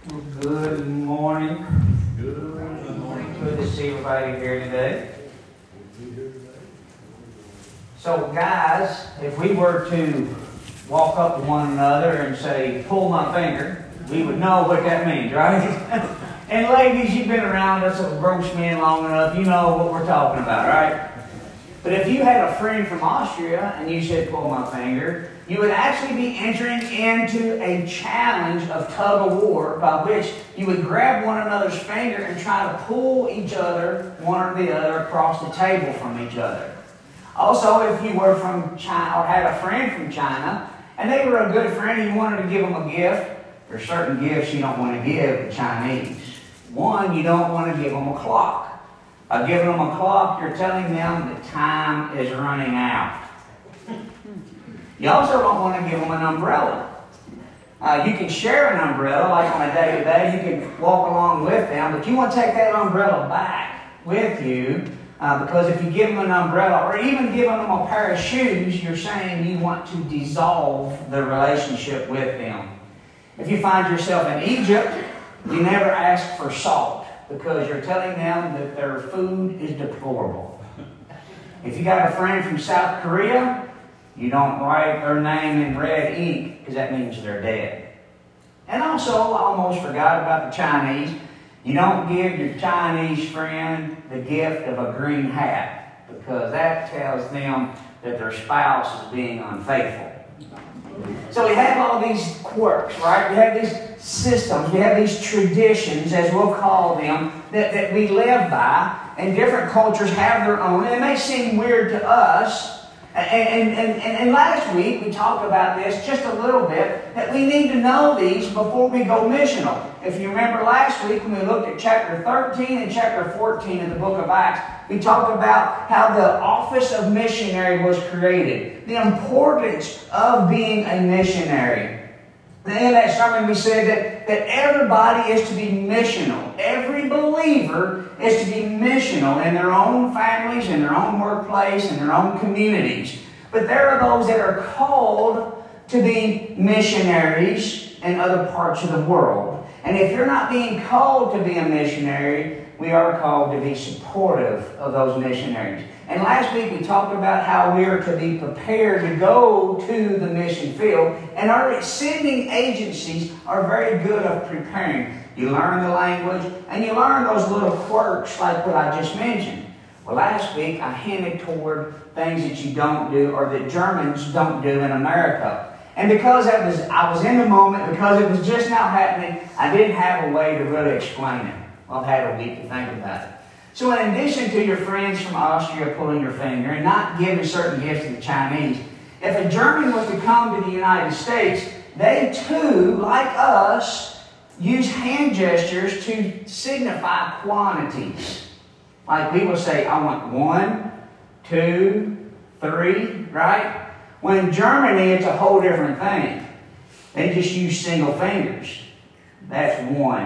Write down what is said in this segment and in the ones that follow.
Good morning. Good morning. Good to see everybody here today. So, guys, if we were to walk up to one another and say, pull my finger, we would know what that means, right? And ladies, you've been around us as gross men long enough, you know what we're talking about, right? But if you had a friend from Austria and you said, pull my finger, you would actually be entering into a challenge of tug of war by which you would grab one another's finger and try to pull each other, one or the other, across the table from each other. Also, if you were from China or had a friend from China and they were a good friend and you wanted to give them a gift, there are certain gifts you don't want to give the Chinese. One, you don't want to give them a clock. By giving them a clock, you're telling them that time is running out. You also don't want to give them an umbrella. You can share an umbrella, like on a day-to-day. You can walk along with them, but you want to take that umbrella back with you because if you give them an umbrella or even giving them a pair of shoes, you're saying you want to dissolve the relationship with them. If you find yourself in Egypt, you never ask for salt because you're telling them that their food is deplorable. If you got a friend from South Korea, you don't write their name in red ink because that means they're dead. And also, I almost forgot about the Chinese. You don't give your Chinese friend the gift of a green hat because that tells them that their spouse is being unfaithful. So we have all these quirks, right? We have these systems, we have these traditions, as we'll call them, that we live by, and different cultures have their own. And it may seem weird to us. And last week we talked about this just a little bit, that we need to know these before we go missional. If you remember last week when we looked at chapter 13 and chapter 14 in the book of Acts, we talked about how the office of missionary was created, the importance of being a missionary. And in that sermon we said that everybody is to be missional. Every believer is to be missional in their own families, in their own workplace, in their own communities. But there are those that are called to be missionaries in other parts of the world. And if you're not being called to be a missionary, we are called to be supportive of those missionaries. And last week we talked about how we are to be prepared to go to the mission field. And our sending agencies are very good at preparing. You learn the language and you learn those little quirks like what I just mentioned. Well, last week I hinted toward things that you don't do or that Germans don't do in America. And because I was in the moment, because it was just now happening, I didn't have a way to really explain it. Well, I've had a week to think about it. So in addition to your friends from Austria pulling your finger and not giving certain gifts to the Chinese, if a German was to come to the United States, they too, like us, use hand gestures to signify quantities. Like we will say, I want 1, 2, 3, right? When in Germany, it's a whole different thing. They just use single fingers. That's 1.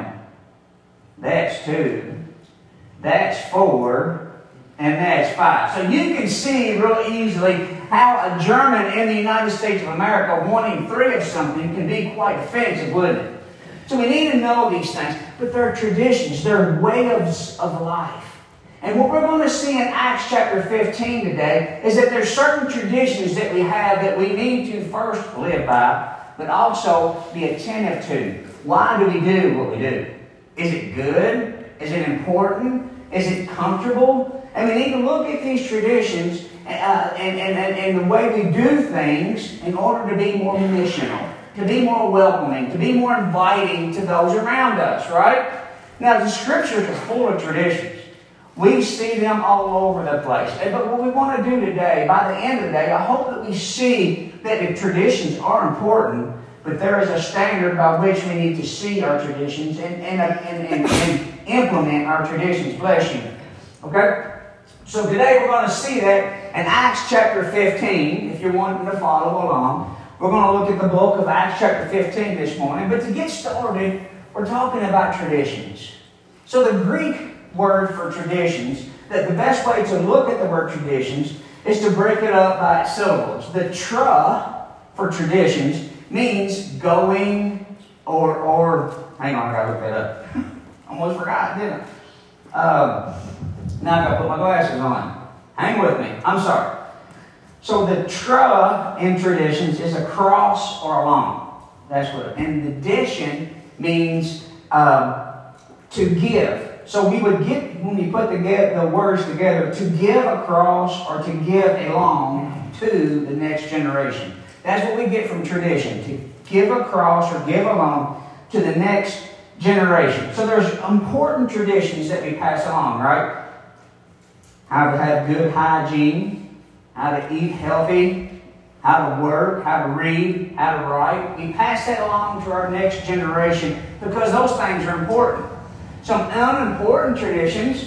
That's 2. That's 4. And that's 5. So you can see real easily how a German in the United States of America wanting 3 of something can be quite offensive, wouldn't it? So we need to know these things. But they're traditions. They're ways of life. And what we're going to see in Acts chapter 15 today is that there's certain traditions that we have that we need to first live by, but also be attentive to. Why do we do what we do? Is it good? Is it important? Is it comfortable? And we need to look at these traditions and the way we do things in order to be more missional, to be more welcoming, to be more inviting to those around us, right? Now, the Scriptures are full of traditions. We see them all over the place. But what we want to do today, by the end of the day, I hope that we see that the traditions are important, but there is a standard by which we need to see our traditions and implement our traditions. Bless you. Okay? So today we're going to see that in Acts chapter 15, if you're wanting to follow along. We're going to look at the book of Acts chapter 15 this morning. But to get started, we're talking about traditions. So the Greek word for traditions, that the best way to look at the word traditions is to break it up by its syllables. The tra for traditions means going Or hang on, I gotta look that up. Almost forgot, didn't I? Now I gotta put my glasses on. Hang with me. I'm sorry. So the tra in traditions is across or along. That's what. And addition means to give. So we would get, when we put the words together, to give across or to give along to the next generation. That's what we get from tradition. To give across or give along to the next generation. So there's important traditions that we pass along, right? How to have good hygiene, how to eat healthy, how to work, how to read, how to write. We pass that along to our next generation because those things are important. Some unimportant traditions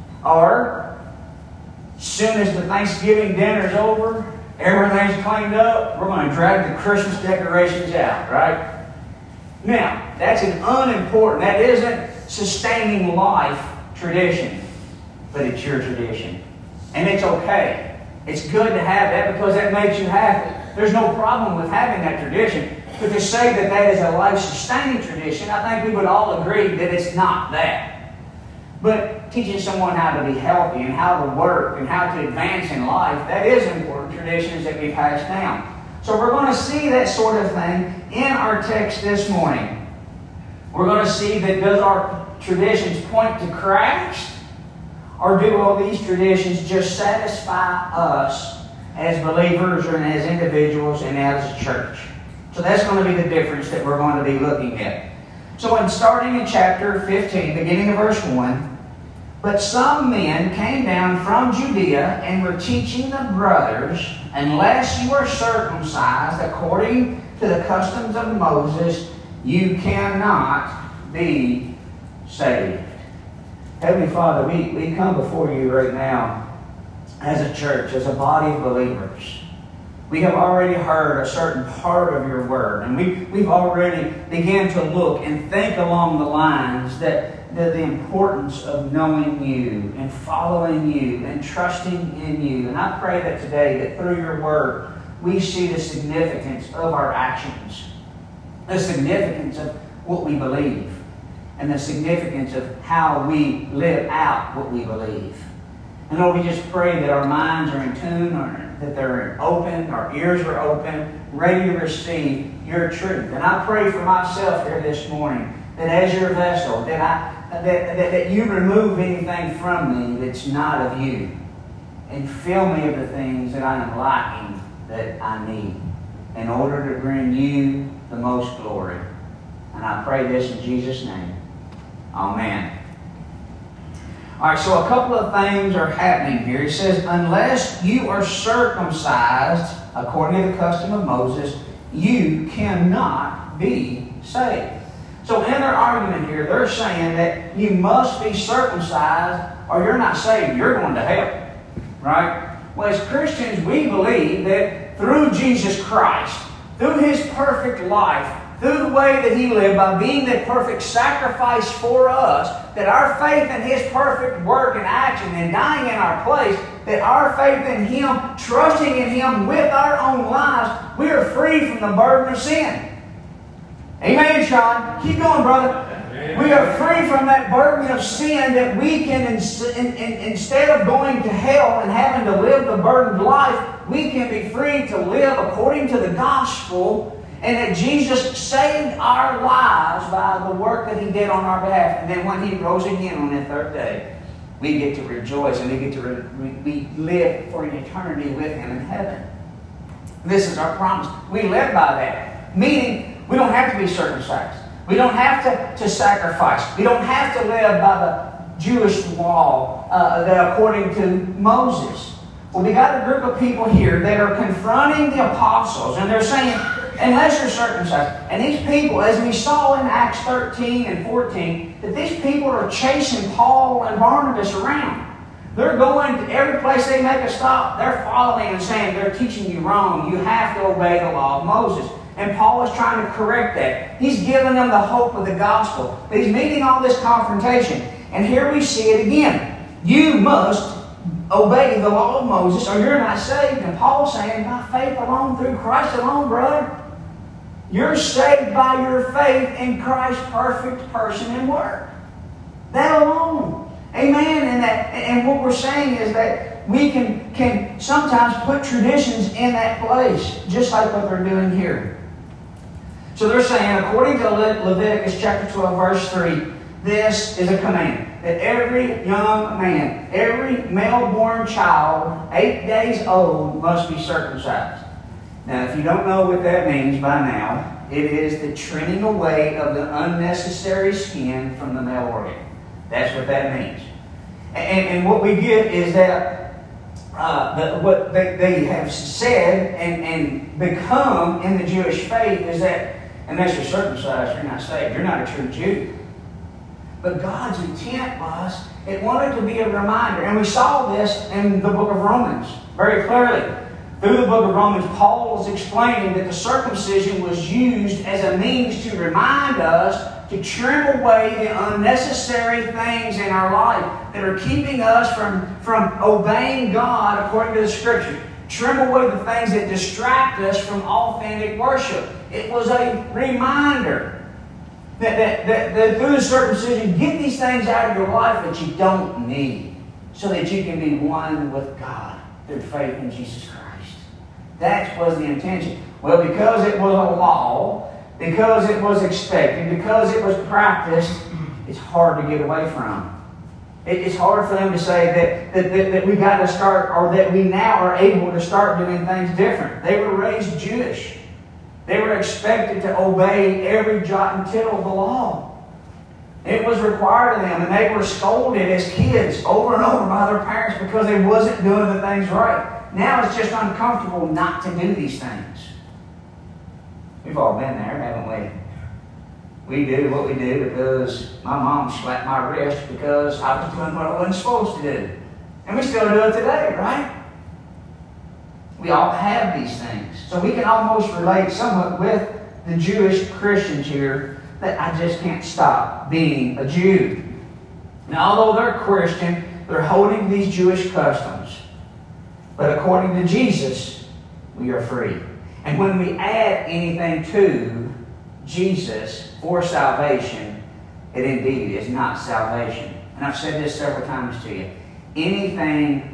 are, as soon as the Thanksgiving dinner's over, everything's cleaned up, we're going to drag the Christmas decorations out, right? Now, that's an unimportant, that isn't sustaining life tradition, but it's your tradition. And it's okay. It's good to have that because that makes you happy. There's no problem with having that tradition. But to say that that is a life-sustaining tradition, I think we would all agree that it's not that. But teaching someone how to be healthy and how to work and how to advance in life, that is important traditions that we pass down. So we're going to see that sort of thing in our text this morning. We're going to see that does our traditions point to Christ, or do all these traditions just satisfy us as believers and as individuals and as a church? So that's going to be the difference that we're going to be looking at. So starting in chapter 15, beginning of verse 1, but some men came down from Judea and were teaching the brothers, unless you are circumcised according to the customs of Moses, you cannot be saved. Heavenly Father, we come before you right now as a church, as a body of believers. We have already heard a certain part of your word, and we've already began to look and think along the lines that the importance of knowing you and following you and trusting in you. And I pray that today, that through your word, we see the significance of our actions, the significance of what we believe, and the significance of how we live out what we believe. And Lord, we just pray that our minds are in tune, or that they're open, our ears are open, ready to receive your truth. And I pray for myself here this morning, that as your vessel, that you remove anything from me that's not of you, and fill me of the things that I am lacking, that I need, in order to bring you the most glory. And I pray this in Jesus' name. Amen. All right, so a couple of things are happening here. It says, unless you are circumcised according to the custom of Moses, you cannot be saved. So in their argument here, they're saying that you must be circumcised or you're not saved. You're going to hell. Right? Well, as Christians, we believe that through Jesus Christ, through His perfect life, through the way that He lived, by being the perfect sacrifice for us, that our faith in His perfect work and action and dying in our place, that our faith in Him, trusting in Him with our own lives, we are free from the burden of sin. Amen, Sean. Keep going, brother. We are free from that burden of sin, that we can, instead of going to hell and having to live the burdened life, we can be free to live according to the gospel, and that Jesus saved our lives by the work that He did on our behalf. And then when He rose again on the third day, we get to rejoice and we get to we live for an eternity with Him in heaven. This is our promise. We live by that. Meaning, we don't have to be circumcised. We don't have to sacrifice. We don't have to live by the Jewish law according to Moses. Well, we got a group of people here that are confronting the apostles, and they're saying, unless you're circumcised. And these people, as we saw in Acts 13 and 14, that these people are chasing Paul and Barnabas around. They're going to every place they make a stop. They're following and saying, they're teaching you wrong. You have to obey the law of Moses. And Paul is trying to correct that. He's giving them the hope of the gospel. But he's meeting all this confrontation. And here we see it again. You must obey the law of Moses or you're not saved. And Paul's saying, by faith alone, through Christ alone, brother, You're saved by your faith in Christ's perfect person and work. That alone. Amen. And what we're saying is that we can sometimes put traditions in that place, just like what they're doing here. So they're saying, according to Leviticus chapter 12, verse 3, this is a command, that every young man, every male-born child, 8 days old, must be circumcised. Now, if you don't know what that means by now, it is the trimming away of the unnecessary skin from the male organ. That's what that means. And what we get is that what they have said and become in the Jewish faith is that unless you're circumcised, you're not saved. You're not a true Jew. But God's intent was, it wanted to be a reminder. And we saw this in the book of Romans very clearly. Through the book of Romans, Paul was explaining that the circumcision was used as a means to remind us to trim away the unnecessary things in our life that are keeping us from obeying God according to the Scripture. Trim away the things that distract us from authentic worship. It was a reminder that through the circumcision, get these things out of your life that you don't need, so that you can be one with God through faith in Jesus Christ. That was the intention. Well, because it was a law, because it was expected, because it was practiced, it's hard to get away from. It's hard for them to say that we got to start, or that we now are able to start doing things different. They were raised Jewish. They were expected to obey every jot and tittle of the law. It was required of them, and they were scolded as kids over and over by their parents because they wasn't doing the things right. Now it's just uncomfortable not to do these things. We've all been there, haven't we? We do what we do because my mom slapped my wrist because I was doing what I wasn't supposed to do. And we still do it today, right? We all have these things. So we can almost relate somewhat with the Jewish Christians here that I just can't stop being a Jew. Now, although they're Christian, they're holding these Jewish customs. But according to Jesus, we are free. And when we add anything to Jesus for salvation, it indeed is not salvation. And I've said this several times to you. Anything,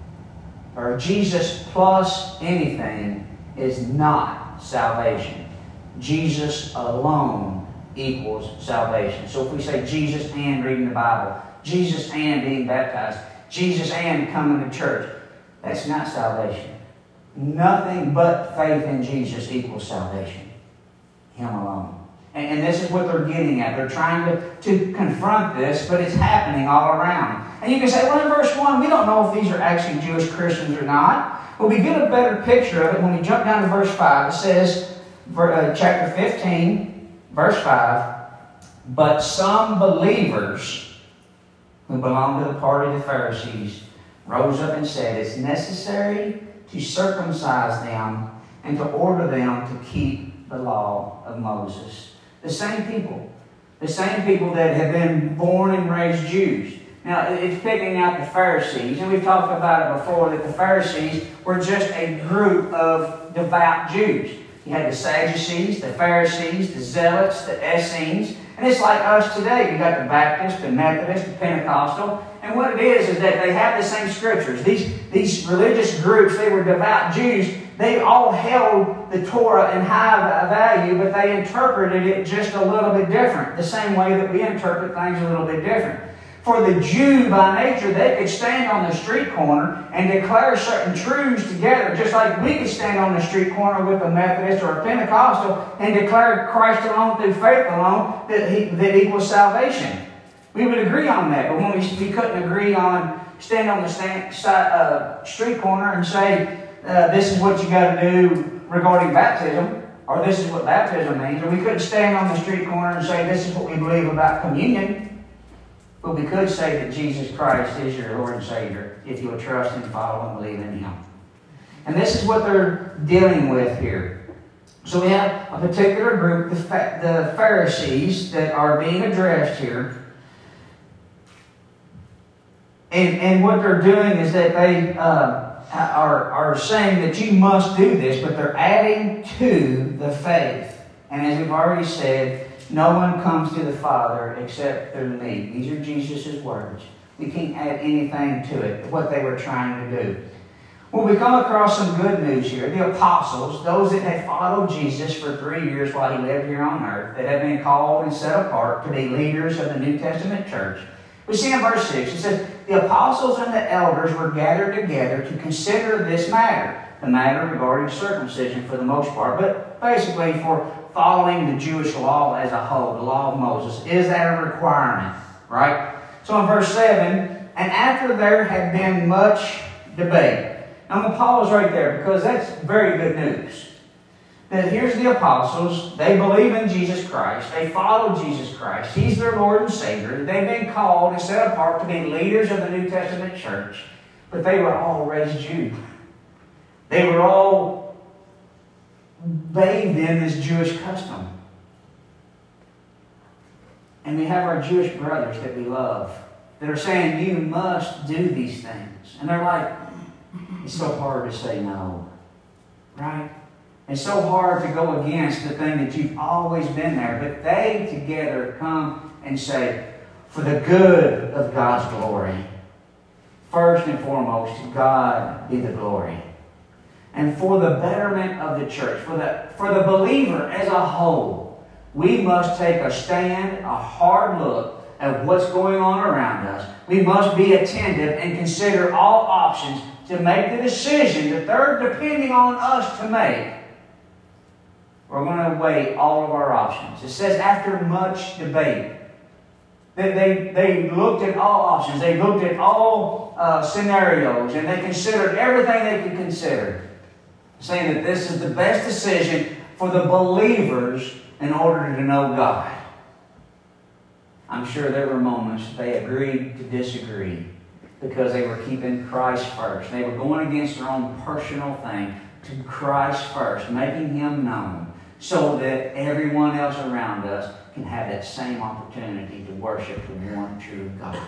or Jesus plus anything, is not salvation. Jesus alone equals salvation. So if we say Jesus and reading the Bible, Jesus and being baptized, Jesus and coming to church, that's not salvation. Nothing but faith in Jesus equals salvation. Him alone. And this is what they're getting at. They're trying to confront this, but it's happening all around. And you can say, well, in verse 1, we don't know if these are actually Jewish Christians or not. But we get a better picture of it when we jump down to verse 5. It says, chapter 15, verse 5, but some believers who belonged to the party of the Pharisees rose up and said, it's necessary to circumcise them and to order them to keep the law of Moses. The same people that have been born and raised Jews. Now, it's picking out the Pharisees, and we've talked about it before, that the Pharisees were just a group of devout Jews. You had the Sadducees, the Pharisees, the Zealots, the Essenes, and it's like us today. You've got the Baptist, the Methodist, the Pentecostal, and what it is that they have the same scriptures. These religious groups, they were devout Jews. They all held the Torah in high value, but they interpreted it just a little bit different, the same way that we interpret things a little bit different. For the Jew, by nature, they could stand on the street corner and declare certain truths together, just like we could stand on the street corner with a Methodist or a Pentecostal and declare Christ alone through faith alone that equals salvation. We would agree on that, but when we couldn't agree on stand on the street corner and say, this is what you got to do regarding baptism, or this is what baptism means, or we couldn't stand on the street corner and say, this is what we believe about communion. But we could say that Jesus Christ is your Lord and Savior if you will trust and follow and believe in Him. And this is what they're dealing with here. So we have a particular group, the Pharisees, that are being addressed here. And what they're doing is that they are saying that you must do this, but they're adding to the faith And as we've already said, no one comes to the Father except through me. These are Jesus' words. We can't add anything to it, what they were trying to do. Well, we come across some good news here. The apostles, those that had followed Jesus for 3 years while he lived here on earth, that had been called and set apart to be leaders of the New Testament church. We see in verse 6, it says, the apostles and the elders were gathered together to consider this matter. The matter regarding circumcision for the most part, but basically for following the Jewish law as a whole, the law of Moses. Is that a requirement? Right? So in verse 7, and after there had been much debate. I'm going to pause right there because that's very good news. That here's the apostles. They believe in Jesus Christ. They follow Jesus Christ. He's their Lord and Savior. They've been called and set apart to be leaders of the New Testament church. But they were all raised Jews. They were all bathed in this Jewish custom. And we have our Jewish brothers that we love that are saying, you must do these things. And they're like, it's so hard to say no. Right? It's so hard to go against the thing that you've always been there. But they together come and say, for the good of God's glory, first and foremost, to God be the glory. And for the betterment of the church, for the believer as a whole, we must take a stand, a hard look at what's going on around us. We must be attentive and consider all options to make the decision that they're depending on us to make. We're going to weigh all of our options. It says after much debate. They looked at all options. They looked at all scenarios, and they considered everything they could consider, saying that this is the best decision for the believers in order to know God. I'm sure there were moments they agreed to disagree because they were keeping Christ first. They were going against their own personal thing to Christ first, making Him known so that everyone else around us can have that same opportunity to worship the one true God.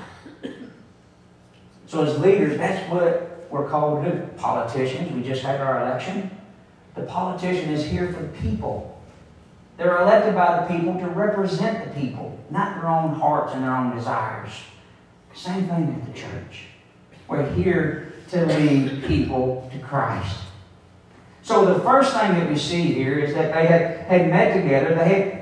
So as leaders, that's what we're called to do. Politicians, we just had our election. The politician is here for the people. They're elected by the people to represent the people, not their own hearts and their own desires. Same thing with the church. We're here to lead people to Christ. So the first thing that we see here is that they had met together. They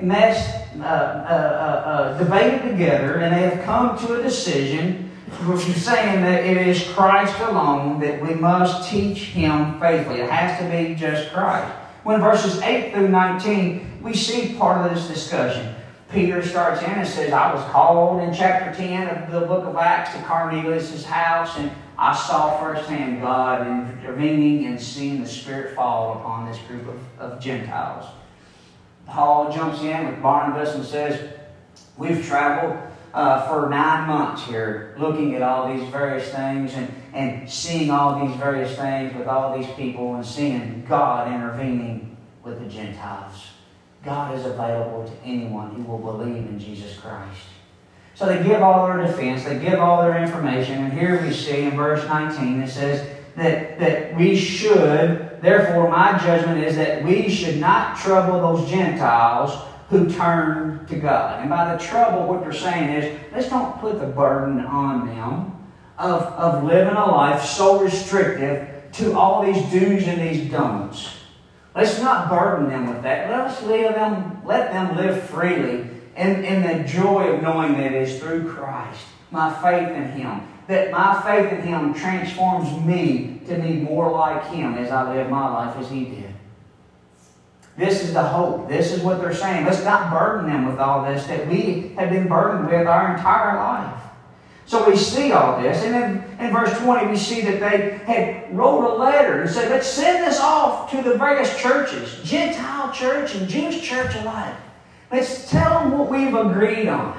had debated together, and they have come to a decision saying that it is Christ alone that we must teach Him faithfully. It has to be just Christ. When verses 8 through 19, we see part of this discussion. Peter starts in and says, I was called in chapter 10 of the book of Acts to Cornelius' house, and I saw firsthand God intervening and seeing the Spirit fall upon this group of Gentiles. Paul jumps in with Barnabas and says, we've traveled for 9 months here looking at all these various things and seeing all these various things with all these people and seeing God intervening with the Gentiles. God is available to anyone who will believe in Jesus Christ. So they give all their defense, they give all their information, and here we see in verse 19 it says that we should, therefore my judgment is that we should not trouble those Gentiles who turn to God. And by the trouble, what they're saying is, let's don't put the burden on them of living a life so restrictive to all these do's and these don'ts. Let's not burden them with that. Let them live freely in the joy of knowing that it is through Christ, my faith in Him, that my faith in Him transforms me to be more like Him as I live my life as He did. This is the hope. This is what they're saying. Let's not burden them with all this that we have been burdened with our entire life. So we see all this. And then in verse 20, we see that they had wrote a letter and said, let's send this off to the various churches, Gentile church and Jewish church alike. Let's tell them what we've agreed on.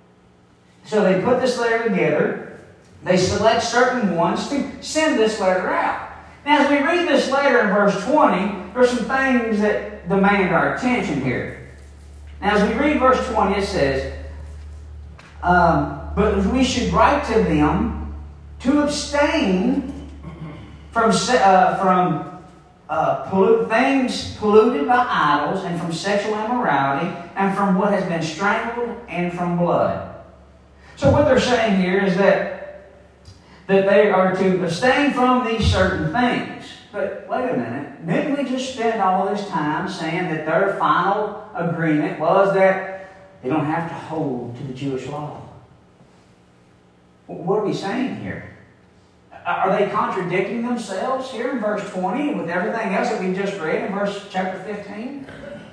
So they put this letter together. They select certain ones to send this letter out. Now, as we read this letter in verse 20, there's some things that demand our attention here. Now, as we read verse 20, it says, but we should write to them to abstain from things polluted by idols, and from sexual immorality, and from what has been strangled, and from blood. So what they're saying here is that they are to abstain from these certain things. But wait a minute, didn't we just spend all this time saying that their final agreement was that they don't have to hold to the Jewish law? What are we saying here? Are they contradicting themselves here in verse 20 with everything else that we just read in chapter 15?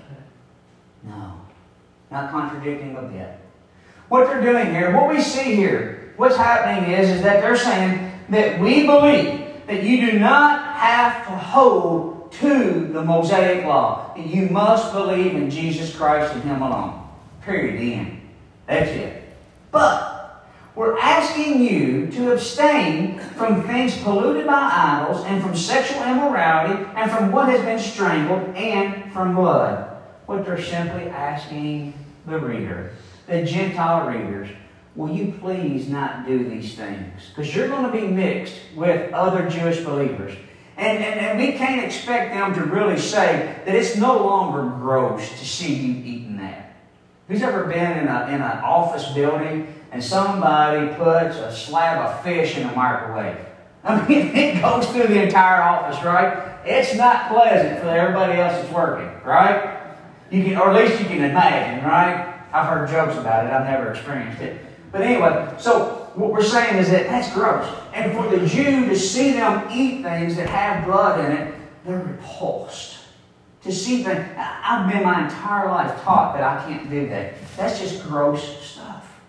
No, not contradicting a bit. What they're doing here, what we see here, what's happening is that they're saying that we believe that you do not have to hold to the Mosaic law. You must believe in Jesus Christ and Him alone. Period. The end. That's it. But we're asking you to abstain from things polluted by idols, and from sexual immorality, and from what has been strangled, and from blood. What they're simply asking the reader, the Gentile readers, will you please not do these things? Because you're going to be mixed with other Jewish believers. And we can't expect them to really say that it's no longer gross to see you eating that. Who's ever been in an office building and somebody puts a slab of fish in a microwave? I mean, it goes through the entire office, right? It's not pleasant for everybody else that's working, right? You can, or at least you can imagine, right? I've heard jokes about it. I've never experienced it. But anyway, so what we're saying is that that's gross. And for the Jew to see them eat things that have blood in it, they're repulsed. To see things, I've been my entire life taught that I can't do that. That's just gross stuff.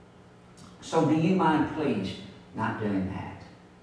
So do you mind, please, not doing that?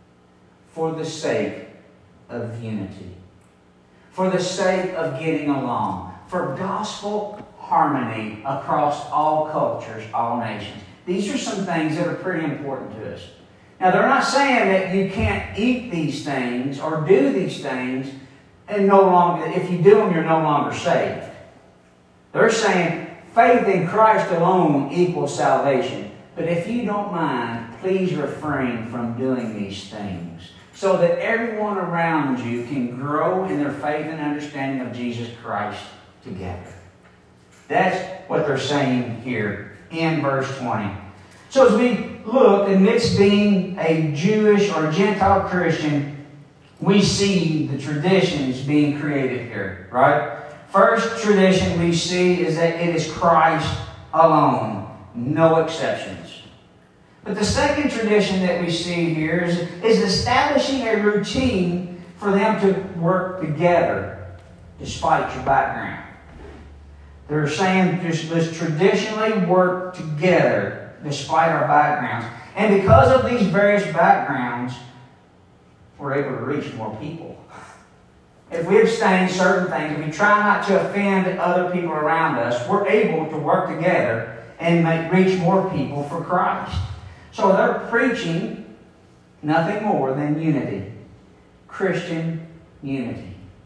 For the sake of unity. For the sake of getting along. For gospel harmony across all cultures, all nations. These are some things that are pretty important to us. Now, they're not saying that you can't eat these things or do these things and no longer, if you do them, you're no longer saved. They're saying faith in Christ alone equals salvation. But if you don't mind, please refrain from doing these things so that everyone around you can grow in their faith and understanding of Jesus Christ together. That's what they're saying here in verse 20. So as we look, amidst being a Jewish or Gentile Christian, we see the traditions being created here, right? First tradition we see is that it is Christ alone, no exceptions. But the second tradition that we see here is establishing a routine for them to work together despite your background. They're saying let's traditionally work together despite our backgrounds. And because of these various backgrounds, we're able to reach more people. If we abstain certain things, if we try not to offend other people around us, we're able to work together and reach more people for Christ. So they're preaching nothing more than unity. Christian unity.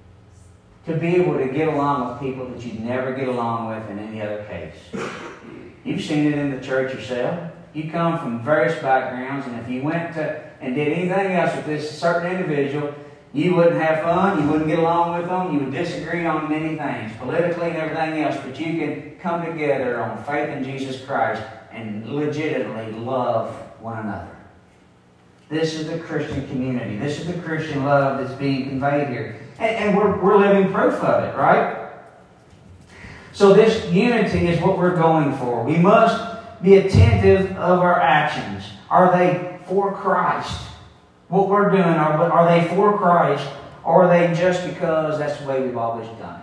To be able to get along with people that you'd never get along with in any other case. You've seen it in the church yourself. You come from various backgrounds, and if you went to and did anything else with this certain individual, you wouldn't have fun, you wouldn't get along with them, you would disagree on many things, politically and everything else, but you can come together on faith in Jesus Christ and legitimately love one another. This is the Christian community. This is the Christian love that's being conveyed here. And we're living proof of it, right? So this unity is what we're going for. We must be attentive of our actions. Are they for Christ? What we're doing, are they for Christ? Or are they just because that's the way we've always done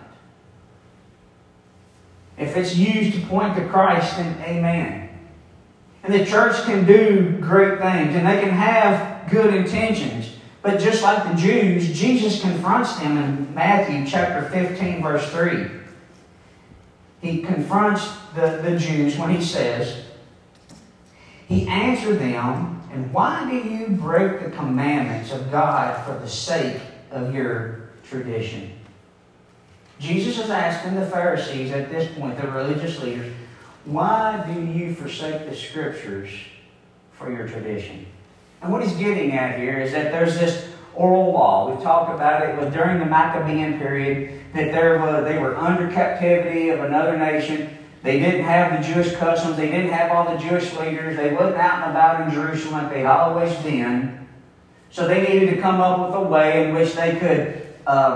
it? If it's used to point to Christ, then amen. And the church can do great things, and they can have good intentions. But just like the Jews, Jesus confronts them in Matthew chapter 15, verse 3. He confronts the Jews when he says, He answered them, "And why do you break the commandments of God for the sake of your tradition?" Jesus is asking the Pharisees at this point, the religious leaders, why do you forsake the Scriptures for your tradition? And what he's getting at here is that there's this oral law. We talked about it during the Maccabean period that they were under captivity of another nation. They didn't have the Jewish customs. They didn't have all the Jewish leaders. They wasn't out and about in Jerusalem like they'd always been. So they needed to come up with a way in which they could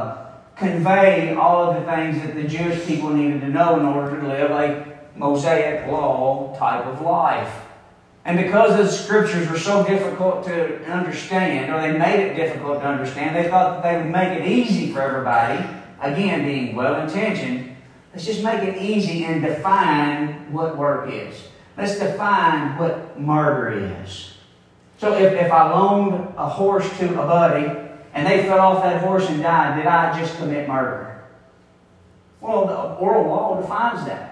convey all of the things that the Jewish people needed to know in order to live a Mosaic law type of life. And because the Scriptures were so difficult to understand, or they made it difficult to understand, they thought that they would make it easy for everybody, again, being well-intentioned. Let's just make it easy and define what work is. Let's define what murder is. So if I loaned a horse to a buddy, and they fell off that horse and died, did I just commit murder? Well, the oral law defines that.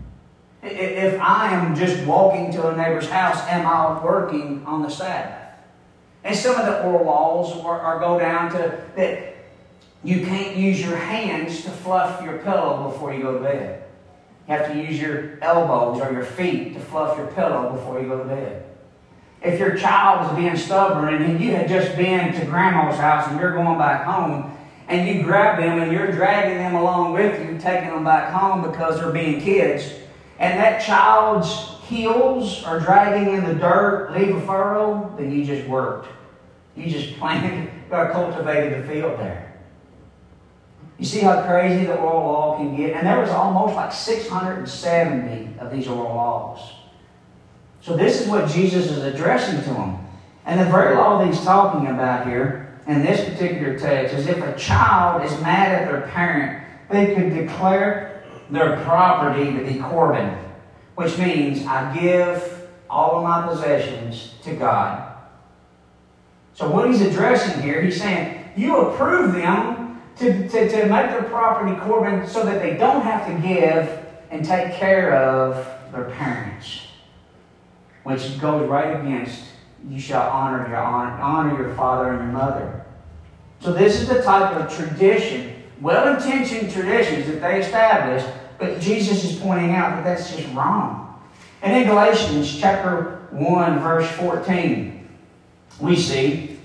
If I am just walking to a neighbor's house, am I working on the Sabbath? And some of the oral laws go down to that you can't use your hands to fluff your pillow before you go to bed. You have to use your elbows or your feet to fluff your pillow before you go to bed. If your child is being stubborn and you had just been to grandma's house and you're going back home and you grab them and you're dragging them along with you, taking them back home because they're being kids, and that child's heels are dragging in the dirt, leave a furrow, then you just worked. You just planted or cultivated the field there. You see how crazy the oral law can get? And there was almost like 670 of these oral laws. So this is what Jesus is addressing to them. And the very law that he's talking about here in this particular text is if a child is mad at their parent, they could declare their property to be Corban, which means I give all of my possessions to God. So what he's addressing here, he's saying, you approve them to make their property Corban so that they don't have to give and take care of their parents. Which goes right against, you shall honor your father and your mother. So this is the type of tradition, well-intentioned traditions that they established, but Jesus is pointing out that that's just wrong. And in Galatians chapter 1, verse 14, we see,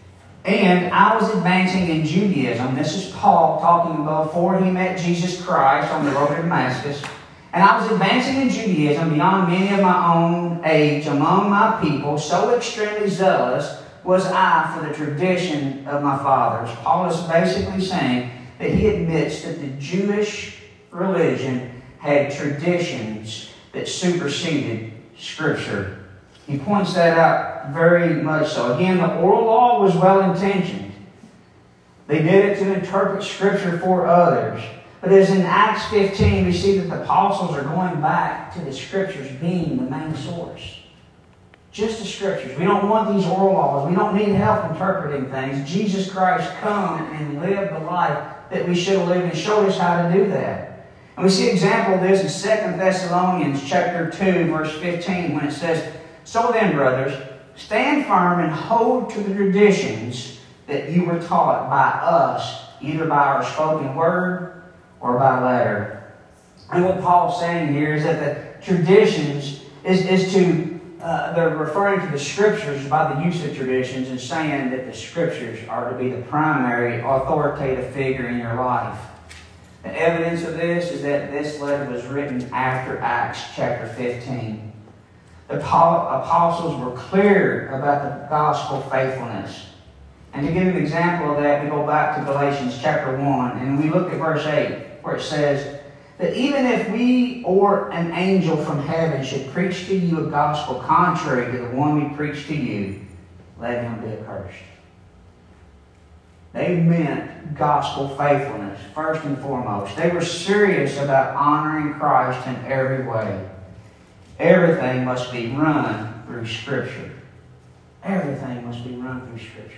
and I was advancing in Judaism. This is Paul talking about before he met Jesus Christ on the road to Damascus. And I was advancing in Judaism beyond many of my own age among my people, so extremely zealous was I for the tradition of my fathers. Paul is basically saying that he admits that the Jewish religion had traditions that superseded Scripture. He points that out very much so. Again, the oral law was well-intentioned. They did it to interpret Scripture for others. But as in Acts 15, we see that the apostles are going back to the Scriptures being the main source. Just the Scriptures. We don't want these oral laws. We don't need help interpreting things. Jesus Christ come and lived the life that we should have lived and showed us how to do that. And we see an example of this in 2 Thessalonians chapter 2, verse 15, when it says, so then, brothers, stand firm and hold to the traditions that you were taught by us, either by our spoken word or by letter. And what Paul's saying here is that the traditions is to, they're referring to the Scriptures by the use of traditions and saying that the Scriptures are to be the primary authoritative figure in your life. The evidence of this is that this letter was written after Acts chapter 15. The apostles were clear about the gospel faithfulness. And to give an example of that, we go back to Galatians chapter 1, and we look at verse 8, where it says that even if we or an angel from heaven should preach to you a gospel contrary to the one we preach to you, let him be accursed. They meant gospel faithfulness, first and foremost. They were serious about honoring Christ in every way. Everything must be run through Scripture. Everything must be run through Scripture.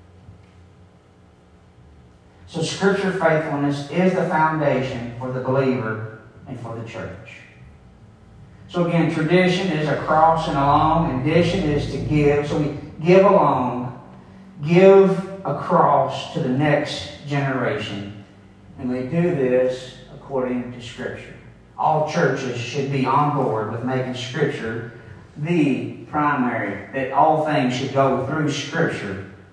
So Scripture faithfulness is the foundation for the believer and for the church. So again, tradition is a cross and along, and addition is to give. So we give along, give a cross to the next generation. And we do this according to Scripture. All churches should be on board with making Scripture the primary, that all things should go through Scripture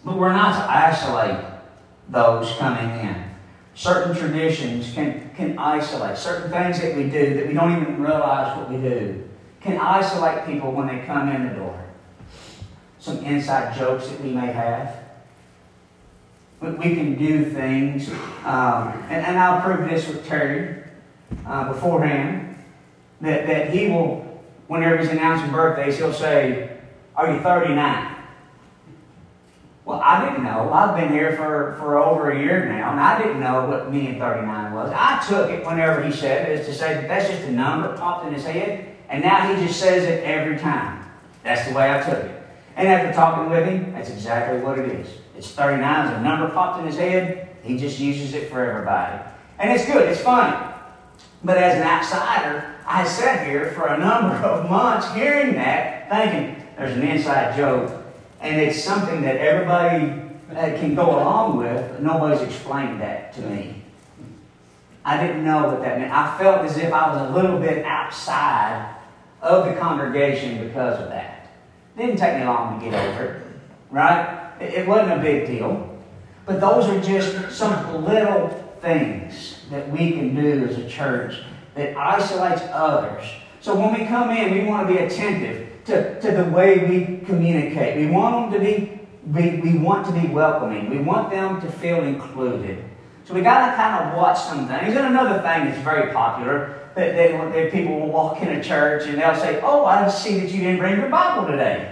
But we're not to isolate those coming in. Certain traditions can isolate. Certain things that we do that we don't even realize what we do can isolate people when they come in the door. Some inside jokes that we may have. We can do things, and I'll prove this with Terry beforehand, that he will, whenever he's announcing birthdays, he'll say, "Are you 39?" Well, I didn't know. I've been here for over a year now, and I didn't know what being 39 was. I took it whenever he said it as to say that that's just a number popped in his head, and now he just says it every time. That's the way I took it. And after talking with him, that's exactly what it is. It's 39, it's a number popped in his head. He just uses it for everybody. And it's good, it's funny. But as an outsider, I sat here for a number of months hearing that, thinking there's an inside joke. And it's something that everybody can go along with, but nobody's explained that to me. I didn't know what that meant. I felt as if I was a little bit outside of the congregation because of that. It didn't take me long to get over it, right? It wasn't a big deal. But those are just some little things that we can do as a church that isolates others. So when we come in, we want to be attentive to the way we communicate. We want them to we want to be welcoming. We want them to feel included. So we got to kind of watch some things. And another thing that's very popular, that people will walk in a church and they'll say, "Oh, I see that you didn't bring your Bible today."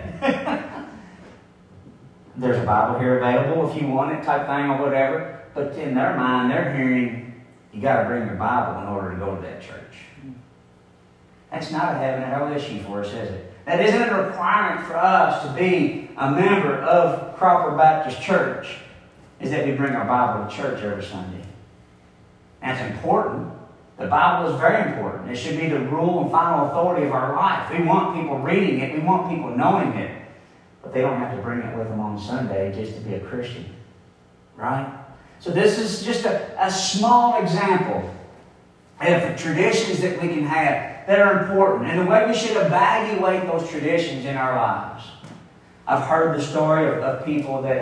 There's a Bible here available if you want it, type thing or whatever. But in their mind, they're hearing, you got to bring your Bible in order to go to that church. That's not a heaven or hell issue for us, is it? That isn't a requirement for us to be a member of Cropper Baptist Church, is that we bring our Bible to church every Sunday. That's important. The Bible is very important. It should be the rule and final authority of our life. We want people reading it. We want people knowing it. But they don't have to bring it with them on Sunday just to be a Christian. Right? So this is just a small example of the traditions that we can have that are important and the way we should evaluate those traditions in our lives. I've heard the story of people that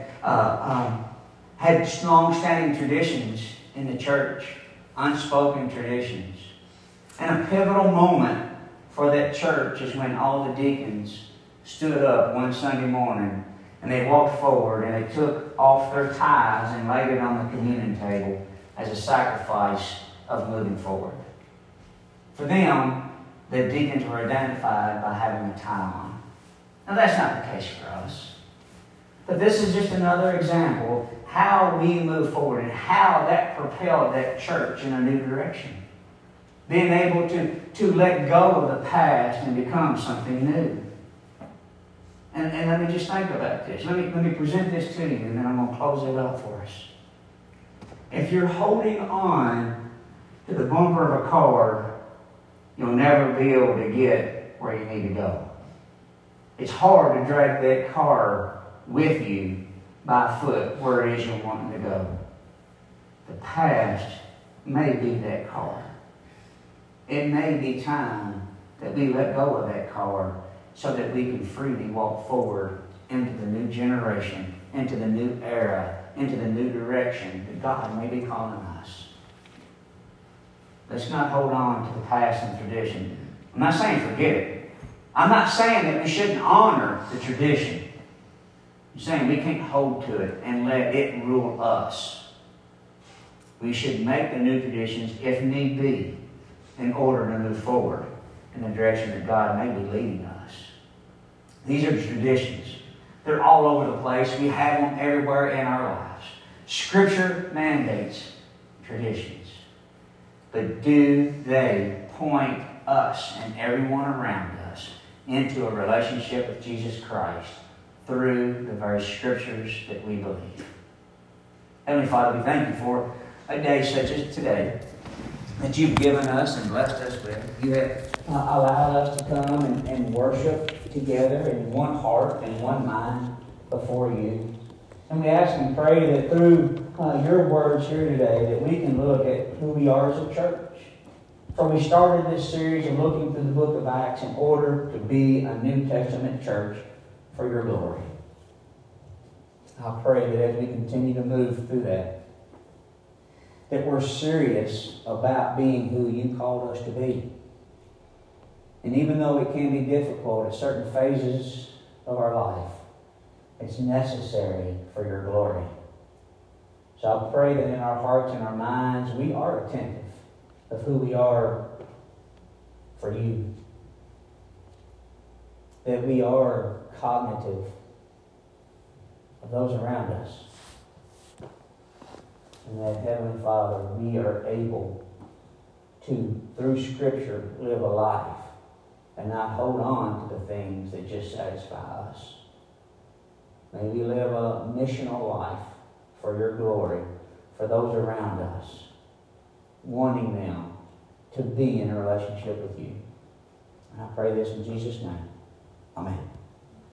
had long-standing traditions in the church, unspoken traditions. And a pivotal moment for that church is when all the deacons stood up one Sunday morning and they walked forward and they took off their tithes and laid it on the communion table as a sacrifice of moving forward. For them, the deacons were identified by having a tie on. Now that's not the case for us. But this is just another example of how we move forward and how that propelled that church in a new direction. Being able to let go of the past and become something new. And let me just think about this. Let me present this to you, and then I'm going to close it up for us. If you're holding on to the bumper of a car, you'll never be able to get where you need to go. It's hard to drag that car with you by foot where it is you're wanting to go. The past may be that car. It may be time that we let go of that car so that we can freely walk forward into the new generation, into the new era, into the new direction that God may be calling us. Let's not hold on to the past and tradition. I'm not saying forget it. I'm not saying that we shouldn't honor the tradition. I'm saying we can't hold to it and let it rule us. We should make the new traditions, if need be, in order to move forward in the direction that God may be leading us. These are traditions. They're all over the place. We have them everywhere in our lives. Scripture mandates traditions. But do they point us and everyone around us into a relationship with Jesus Christ through the very Scriptures that we believe? Heavenly Father, we thank you for a day such as today that you've given us and blessed us with. You have allowed us to come and worship together in one heart and one mind before you. And we ask and pray that through your words here today that we can look at who we are as a church. So we started this series of looking through the book of Acts in order to be a New Testament church for your glory. I pray that as we continue to move through that we're serious about being who you called us to be. And even though it can be difficult at certain phases of our life, it's necessary for your glory. So I pray that in our hearts and our minds, we are attentive of who we are for you. That we are cognitive of those around us. And that, Heavenly Father, we are able to, through Scripture, live a life and not hold on to the things that just satisfy us. May we live a missional life for your glory, for those around us, wanting them to be in a relationship with you. And I pray this in Jesus' name. Amen.